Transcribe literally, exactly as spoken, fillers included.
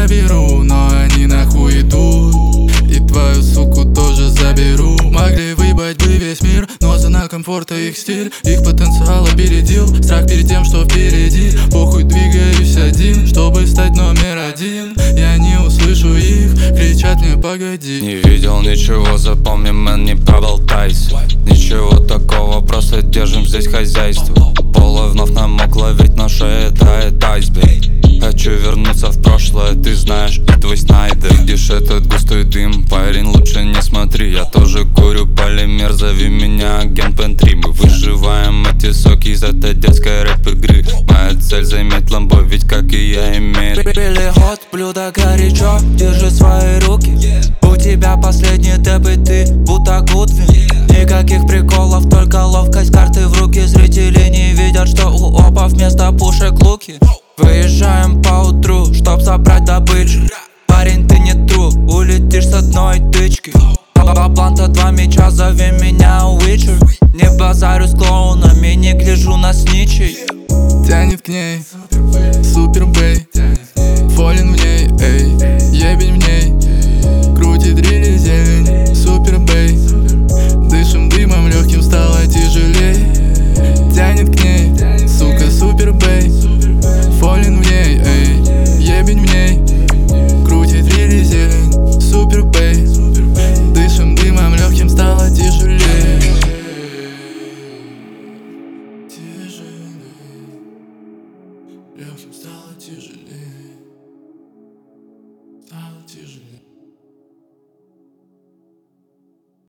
заберу, но они нахуй идут. И твою суку тоже заберу. Могли выебать бы весь мир, но зона комфорта их стиль. Их потенциал опередил страх перед тем, что впереди. Похуй, двигаюсь один, чтобы стать номер один. Я не услышу их, кричат мне погоди. Не видел ничего, запомни, мэн, не проболтайся. Ничего такого, просто держим здесь хозяйство. Пола вновь намокла, ведь на шее тает айсберг. Хочу вернуться в прошлое, ты знаешь, и твой снайдер. Видишь этот густой дым, парень, лучше не смотри. Я тоже курю полимер, зови меня агент Пен три. Мы выживаем эти соки из этой детской рэп-игры. Моя цель заиметь ламбо, ведь как и я имею. Пили ход, блюдо горячо, держи свои руки. У тебя последний тэп и ты будто Гудвин. Никаких приколов, только ловкость, карты в руки. Зрители не видят, что у опа вместо пушек луки. Выезжаем по утру, чтоб собрать добычу. Парень, ты не тру, улетишь с одной тычки. Два бланта, два мяча, зови меня Уичер. Не базарю с клоунами, не гляжу на сничей. Тянет к ней, супер бэй, фолин в ней.